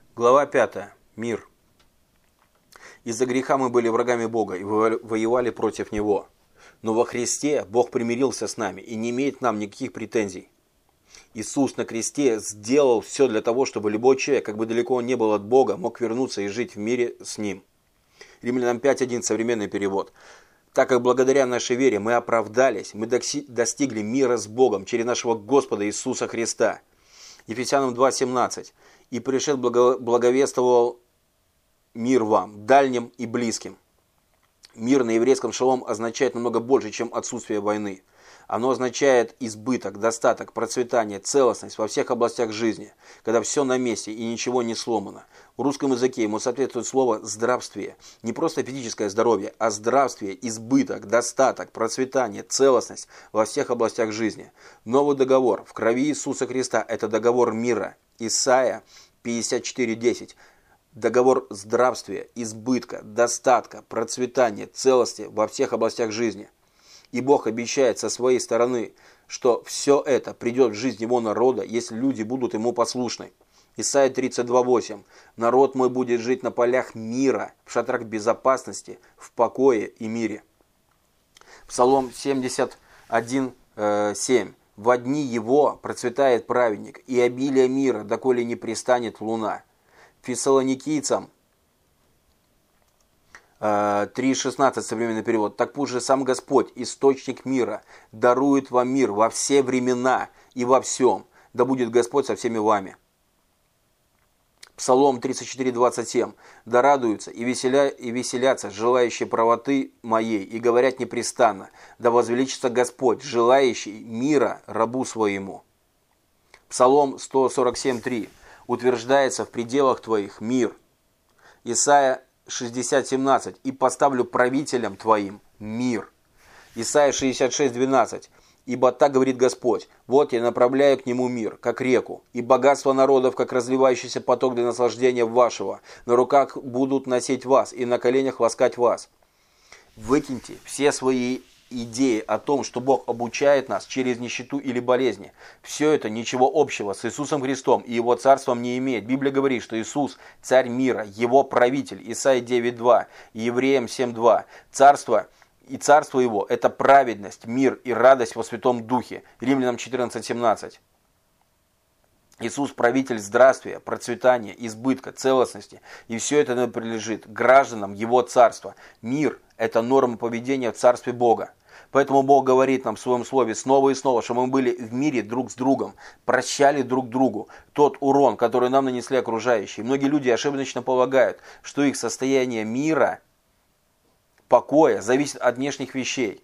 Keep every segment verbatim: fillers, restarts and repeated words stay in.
Глава пятая. Мир. Из-за греха мы были врагами Бога и воевали против Него. Но во Христе Бог примирился с нами и не имеет к нам никаких претензий. Иисус на кресте сделал все для того, чтобы любой человек, как бы далеко он не был от Бога, мог вернуться и жить в мире с Ним. Римлянам пять один, современный перевод. Так как благодаря нашей вере мы оправдались, мы достигли мира с Богом через нашего Господа Иисуса Христа. Ефесянам два семнадцать. И пришед благовествовал мир вам, дальним и близким. Мир на еврейском шалом означает намного больше, чем отсутствие войны. Оно означает избыток, достаток, процветание, целостность во всех областях жизни, когда все на месте и ничего не сломано. В русском языке ему соответствует слово «здравствие». Не просто физическое здоровье, а здравствие, избыток, достаток, процветание, целостность во всех областях жизни. Новый договор в крови Иисуса Христа – это договор мира. Исайя пятьдесят четыре десять. Договор здравствия, избытка, достатка, процветания, целости во всех областях жизни. И Бог обещает со своей стороны, что все это придет в жизнь Его народа, если люди будут Ему послушны. Исайя тридцать два восемь. «Народ мой будет жить на полях мира, в шатрах безопасности, в покое и мире». Псалом семьдесят один семь. «Во дни его процветает праведник, и обилие мира, доколе не пристанет луна». Фессалоникийцам три шестнадцать, современный перевод. «Так пусть же сам Господь, источник мира, дарует вам мир во все времена и во всем, да будет Господь со всеми вами». Псалом тридцать четыре двадцать семь. «Да радуются и, веселя, и веселятся желающие правоты моей, и говорят непрестанно, да возвеличится Господь, желающий мира рабу своему». Псалом сто сорок семь три. «Утверждается в пределах твоих мир». Исайя шестьдесят семнадцать. «И поставлю правителям твоим мир». Исайя шестьдесят шесть двенадцать. «Ибо так говорит Господь, вот я направляю к нему мир, как реку, и богатство народов, как разливающийся поток для наслаждения вашего. На руках будут носить вас, и на коленях ласкать вас». Выкиньте все свои идеи о том, что Бог обучает нас через нищету или болезни. Все это ничего общего с Иисусом Христом и Его царством не имеет. Библия говорит, что Иисус – царь мира, Его правитель. Исайя девять два, Евреям семь два. Царство и царство Его – это праведность, мир и радость во Святом Духе. Римлянам четырнадцать семнадцать. Иисус – правитель здравствия, процветания, избытка, целостности. И все это принадлежит гражданам Его царства. Мир – это норма поведения в царстве Бога. Поэтому Бог говорит нам в Своем Слове снова и снова, что мы были в мире друг с другом, прощали друг другу тот урон, который нам нанесли окружающие. Многие люди ошибочно полагают, что их состояние мира, покоя зависит от внешних вещей.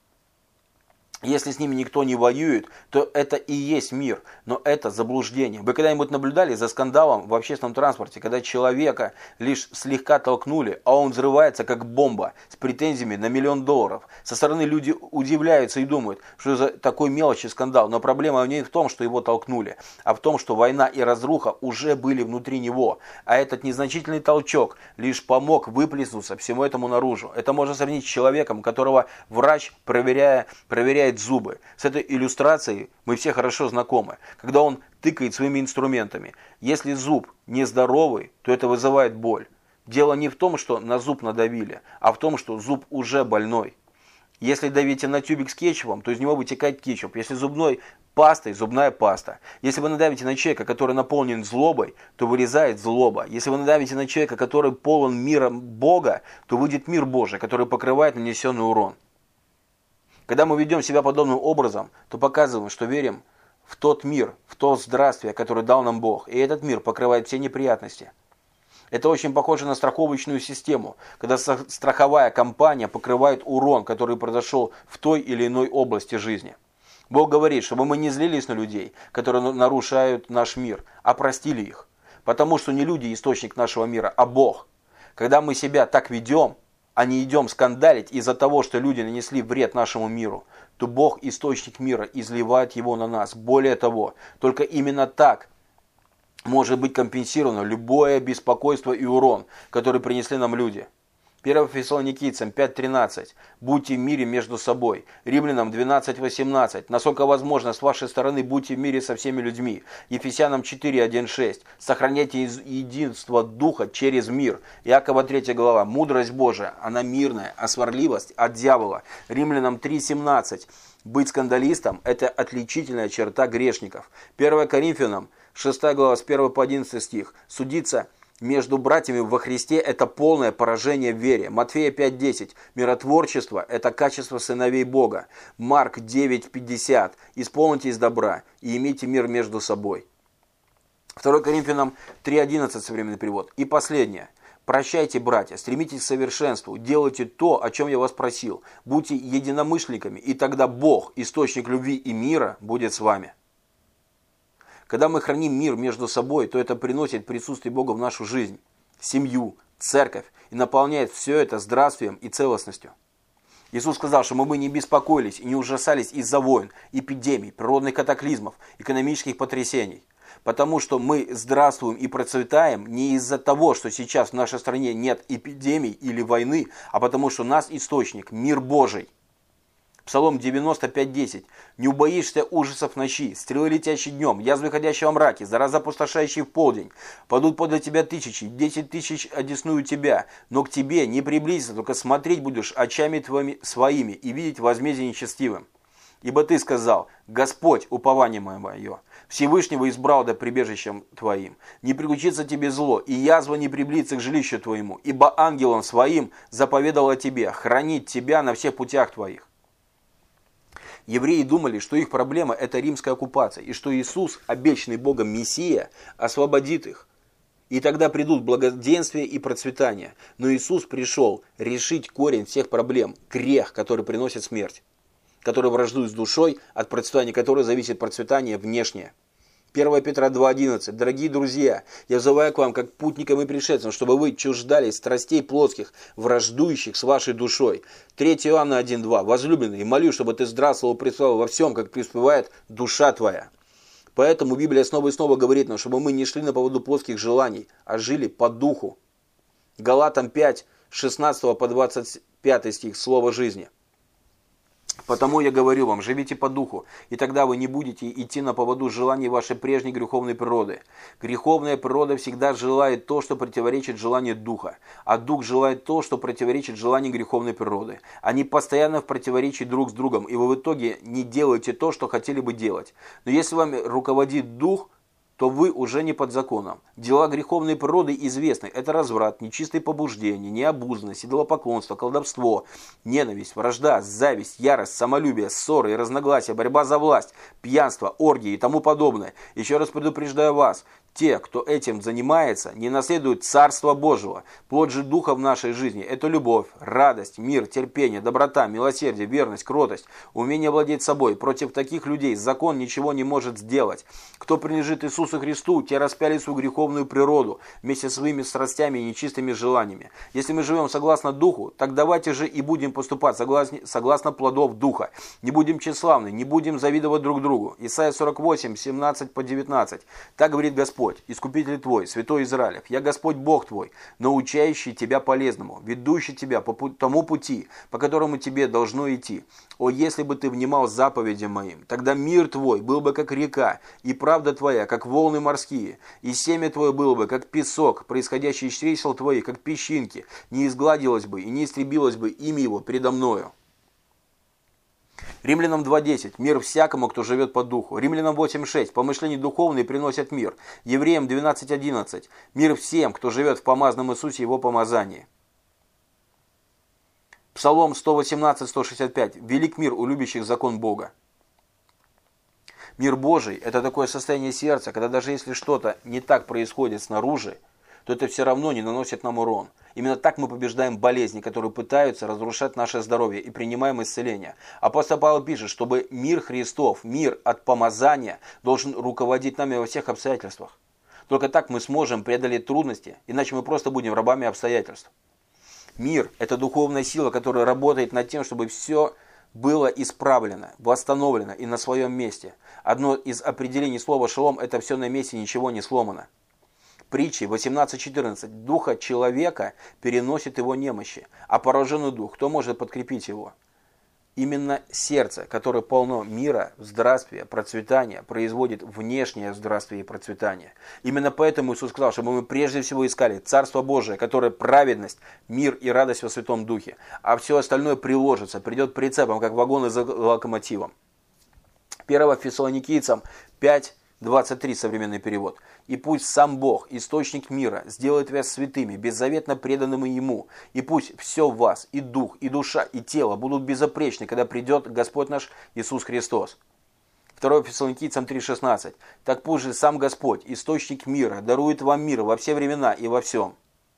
Если с ними никто не воюет, то это и есть мир, но это заблуждение. Вы когда-нибудь наблюдали за скандалом в общественном транспорте, когда человека лишь слегка толкнули, а он взрывается как бомба с претензиями на миллион долларов? Со стороны люди удивляются и думают, что за такой мелочи скандал, но проблема не в том, что его толкнули, а в том, что война и разруха уже были внутри него, а этот незначительный толчок лишь помог выплеснуться всему этому наружу. Это можно сравнить с человеком, которого врач, проверяя, проверяет зубы. С этой иллюстрацией мы все хорошо знакомы. Когда он тыкает своими инструментами. Если зуб нездоровый, то это вызывает боль. Дело не в том, что на зуб надавили, а в том, что зуб уже больной. Если давите на тюбик с кетчупом, то из него вытекает кетчуп. Если зубной пастой, зубная паста. Если вы надавите на человека, который наполнен злобой, то вылезает злоба. Если вы надавите на человека, который полон миром Бога, то выйдет мир Божий, который покрывает нанесенный урон. Когда мы ведем себя подобным образом, то показываем, что верим в тот мир, в то здравствие, которое дал нам Бог. И этот мир покрывает все неприятности. Это очень похоже на страховочную систему, когда страховая компания покрывает урон, который произошел в той или иной области жизни. Бог говорит, чтобы мы не злились на людей, которые нарушают наш мир, а простили их. Потому что не люди источник нашего мира, а Бог. Когда мы себя так ведем, а не идем скандалить из-за того, что люди нанесли вред нашему миру, то Бог, источник мира, изливает его на нас. Более того, только именно так может быть компенсировано любое беспокойство и урон, который принесли нам люди. первое Фессалоникийцам пять тринадцать. Будьте в мире между собой. Римлянам двенадцать восемнадцать. Насколько возможно, с вашей стороны будьте в мире со всеми людьми. Ефесянам четыре один шесть. Сохраняйте единство духа через мир. Иакова третья глава. Мудрость Божия, она мирная, а сварливость от дьявола. Римлянам три семнадцать. Быть скандалистом – это отличительная черта грешников. первое Коринфянам шестая глава с первого по одиннадцатый стих. Судиться между братьями во Христе – это полное поражение в вере. Матфея пять десять. Миротворчество – это качество сыновей Бога. Марк девять пятьдесят. Исполнитесь добра и имейте мир между собой. второе Коринфянам три одиннадцать современный перевод. И последнее. Прощайте, братья, стремитесь к совершенству, делайте то, о чем я вас просил. Будьте единомышленниками, и тогда Бог, источник любви и мира, будет с вами. Когда мы храним мир между собой, то это приносит присутствие Бога в нашу жизнь, семью, церковь и наполняет все это здравствием и целостностью. Иисус сказал, что мы бы не беспокоились и не ужасались из-за войн, эпидемий, природных катаклизмов, экономических потрясений. Потому что мы здравствуем и процветаем не из-за того, что сейчас в нашей стране нет эпидемий или войны, а потому что у нас источник – мир Божий. Псалом девяносто пять десять. «Не убоишься ужасов ночи, стрелы летящие днем, язвы ходящего мраке, зараза опустошающие в полдень. Падут подле тебя тысячи, десять тысяч одесную тебя, но к тебе не приблизится, только смотреть будешь очами твоими своими и видеть возмездие нечестивым. Ибо ты сказал: Господь, упование мое, Всевышнего избрал да прибежищем твоим. Не приключится тебе зло, и язва не приблизится к жилищу твоему, ибо ангелом своим заповедал о тебе хранить тебя на всех путях твоих». Евреи думали, что их проблема – это римская оккупация, и что Иисус, обещанный Богом Мессия, освободит их. И тогда придут благоденствие и процветание. Но Иисус пришел решить корень всех проблем – грех, который приносит смерть, который враждует с душой, от процветания которой зависит процветание внешнее. первое Петра два одиннадцать. «Дорогие друзья, я взываю к вам, как путникам и пришельцам, чтобы вы чуждались страстей плотских, враждующих с вашей душой». третье Иоанна один два. «Возлюбленный, молю, чтобы ты здравствовал и преуспевал во всем, как преуспевает душа твоя». Поэтому Библия снова и снова говорит нам, чтобы мы не шли на поводу плотских желаний, а жили по духу. Галатам пять, шестнадцатого по двадцать пятый стих. Слово жизни. «Потому я говорю вам, живите по духу, и тогда вы не будете идти на поводу желаний вашей прежней греховной природы. Греховная природа всегда желает то, что противоречит желанию духа, а дух желает то, что противоречит желанию греховной природы. Они постоянно в противоречии друг с другом, и вы в итоге не делаете то, что хотели бы делать. Но если вами руководит дух, то вы уже не под законом. Дела греховной природы известны. Это разврат, нечистые побуждения, необузданность, идолопоклонство, колдовство, ненависть, вражда, зависть, ярость, самолюбие, ссоры и разногласия, борьба за власть, пьянство, оргии и тому подобное. Еще раз предупреждаю вас, те, кто этим занимается, не наследуют Царство Божьего. Плод же Духа в нашей жизни – это любовь, радость, мир, терпение, доброта, милосердие, верность, кротость, умение владеть собой. Против таких людей закон ничего не может сделать. Кто принадлежит Иисусу Христу, те распяли свою греховную природу вместе со своими страстями и нечистыми желаниями. Если мы живем согласно Духу, так давайте же и будем поступать согласно, согласно плодов Духа. Не будем тщеславны, не будем завидовать друг другу. Исайя сорок восемь, семнадцать по девятнадцать. Так говорит Господь. Искупитель твой, святой Израилев, я Господь Бог твой, научающий тебя полезному, ведущий тебя по тому пути, по которому тебе должно идти. О, если бы ты внимал заповедям моим, тогда мир твой был бы как река, и правда твоя, как волны морские, и семя твое было бы, как песок, происходящий из чресел твоих, как песчинки, не изгладилось бы и не истребилось бы имя его предо мною». Римлянам два десять. «Мир всякому, кто живет по духу». Римлянам восемь шесть. «Помышления духовные приносят мир». Евреям двенадцать одиннадцать. «Мир всем, кто живет в помазанном Иисусе его помазании». Псалом сто восемнадцать сто шестьдесят пять. «Велик мир у любящих закон Бога». Мир Божий – это такое состояние сердца, когда даже если что-то не так происходит снаружи, то это все равно не наносит нам урон. Именно так мы побеждаем болезни, которые пытаются разрушать наше здоровье, и принимаем исцеление. Апостол Павел пишет, чтобы мир Христов, мир от помазания должен руководить нами во всех обстоятельствах. Только так мы сможем преодолеть трудности, иначе мы просто будем рабами обстоятельств. Мир – это духовная сила, которая работает над тем, чтобы все было исправлено, восстановлено и на своем месте. Одно из определений слова «шалом» – это все на месте, ничего не сломано. притче восемнадцать четырнадцать. Духа человека переносит его немощи, а пораженный дух, кто может подкрепить его? Именно сердце, которое полно мира, здравствия, процветания, производит внешнее здравствие и процветание. Именно поэтому Иисус сказал, чтобы мы прежде всего искали Царство Божие, которое праведность, мир и радость во Святом Духе, а все остальное приложится, придет прицепом, как вагоны за локомотивом. первое Фессалоникийцам пять двадцать три, современный перевод. «И пусть сам Бог, источник мира, сделает вас святыми, беззаветно преданными Ему, и пусть все в вас, и дух, и душа, и тело будут безупречны, когда придет Господь наш Иисус Христос». второе Фессалоникийцам три шестнадцать. «Так пусть же сам Господь, источник мира, дарует вам мир во все времена и во всем».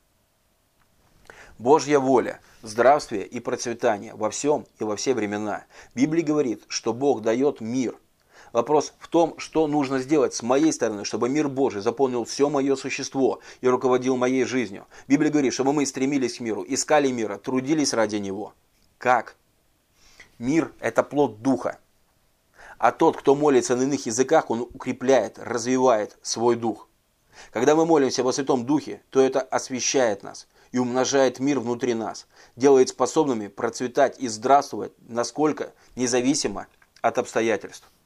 Божья воля, здравствие и процветание во всем и во все времена. Библия говорит, что Бог дает мир. Вопрос в том, что нужно сделать с моей стороны, чтобы мир Божий заполнил все мое существо и руководил моей жизнью. Библия говорит, чтобы мы стремились к миру, искали мира, трудились ради него. Как? Мир – это плод Духа. А тот, кто молится на иных языках, он укрепляет, развивает свой дух. Когда мы молимся во Святом Духе, то это освящает нас и умножает мир внутри нас, делает способными процветать и здравствовать, насколько независимо от обстоятельств.